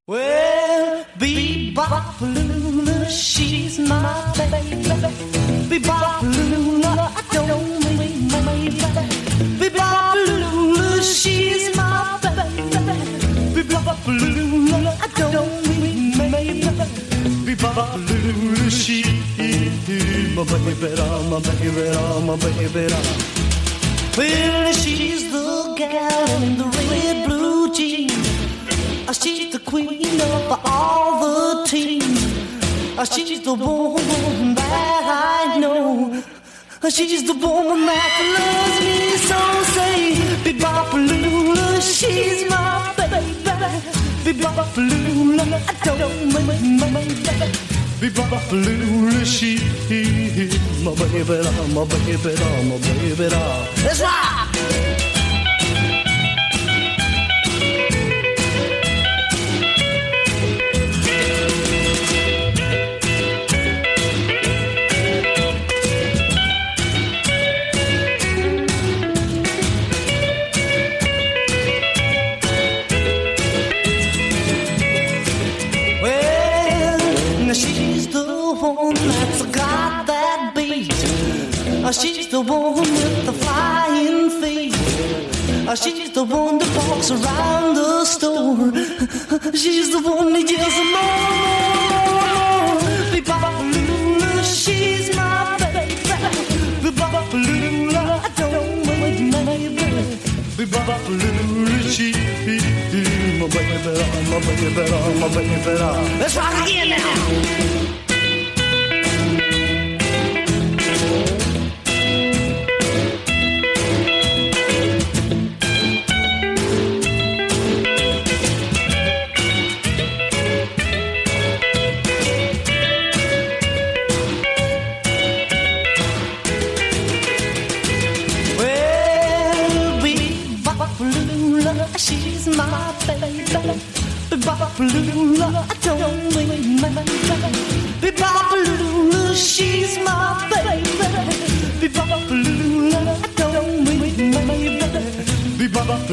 Well, Bebop-a-lula, she's my baby. Bebop-a-lula, I don't mean my baby. Bebop-a-lula, she's my baby. Bebop-a-lula, I don't mean my baby. Bebop-a-lula, she's my baby, my baby, my baby. Well, she's the gal in the red blue jeans. She's the queen of all the teams. She's the woman that I know. She's the woman that loves me so. Say, Bebop-a-lula, she's my baby. Bebop-a-lula, I don't mean my baby. Bebop-a-lula, she's my baby, my baby, my baby. Let's rock! She's the one that's got that beat. She's the one with the flying feet. She's the one that walks around the store. She's the one that yells more. Bebop-a-lula, she's my baby. Bebop-a-lula, I don't mean my baby. Bebop-a-lula, she's my baby, my baby, my baby. Let's rock again now. She's my baby. Bebop-a-lula, I don't mean my baby. Bebop-a-lula, she's my baby. Bebop-a-lula, I don't mean my baby.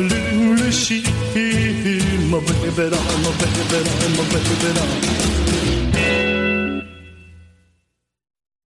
Bebop-a-lula, she's my baby, my baby, my baby.